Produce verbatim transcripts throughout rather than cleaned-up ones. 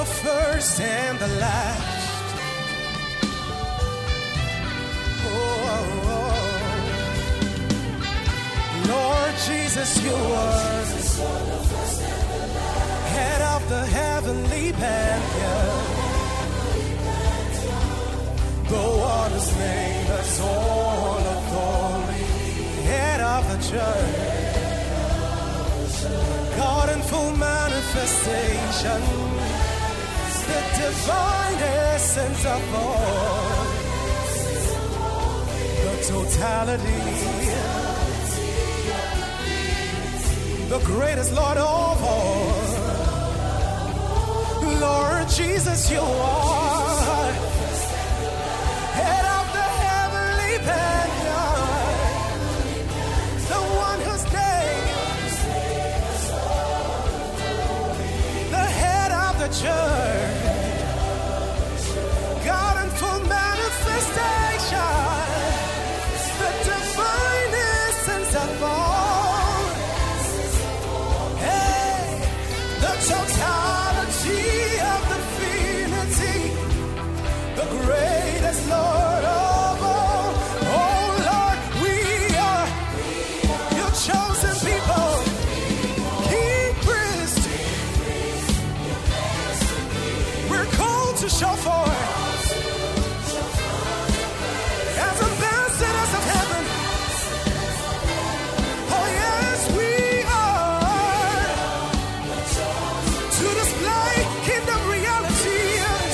first and the last. Oh, Lord Jesus, you are head of the heavenly pantheon. Go on his name, that's all authority. Head of the church, God in full manifestation, the divine essence of all, the totality, the greatest Lord of all. Lord Jesus, you are head of the heavenly pantheon, the one whose name, the head of the church, God in full manifestation, the divine essence of all. Hey, the totality of the divinity, the greatest Lord of all. Oh Lord, we are your chosen people, King priest. We're called to show forth as ambassadors of heaven. Oh yes, we are to display kingdom realities,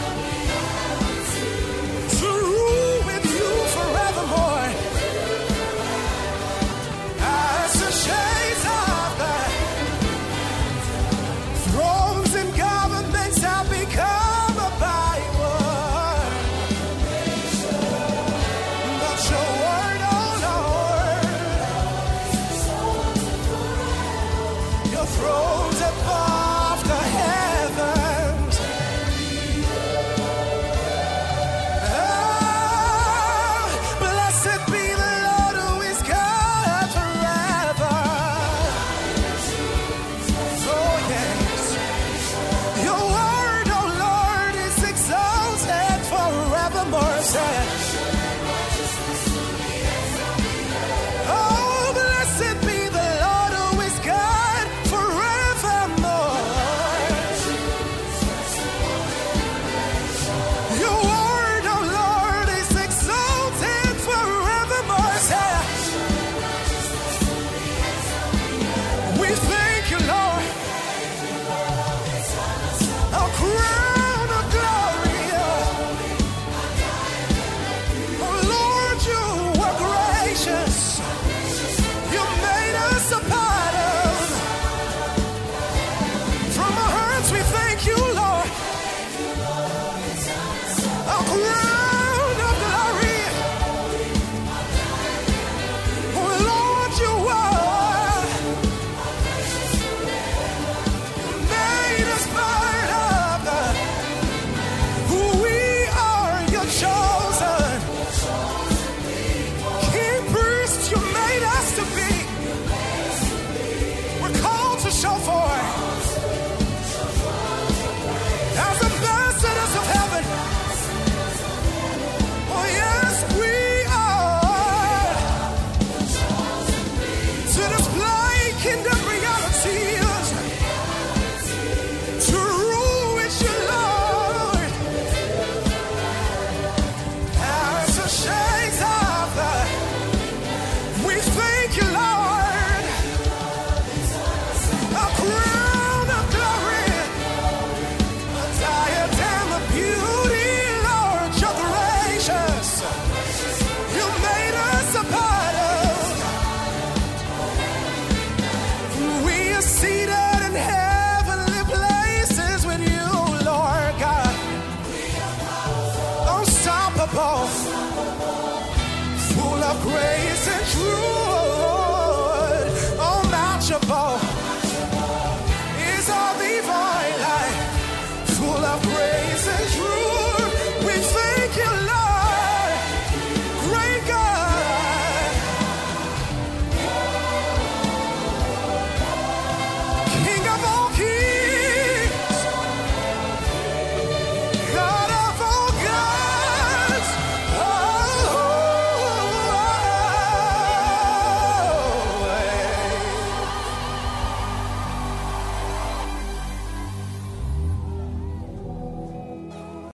to rule with you forevermore. As the shades of the thrones and governments have become a byword, but your word, oh Lord, your throne's above the heavens. Ah, blessed be the Lord who is God forever. Oh yes, your word, oh Lord, is exalted forevermore. Say, oh, blessed be the Lord who is God forevermore. Your word, oh Lord, is exalted forevermore. Say, we thank you, Lord. A crown of glory. Oh Lord, you were gracious. You made us a part of. From our hearts we thank you, Lord. A crown of glory. Oh Lord, you are made us part of the, who we are, your chosen King priest. You made us to be. We're called to show forth as ambassadors of heaven. Oh yes, we are to display kingdom realities, to rule with you, Lord, as the shades of the. We thank you, Lord, a crown of glory, a diadem of beauty, Lord, you're gracious. You made us a part of. We are seated in heavenly places with you, Lord God. Unstoppable, full of grace and truth.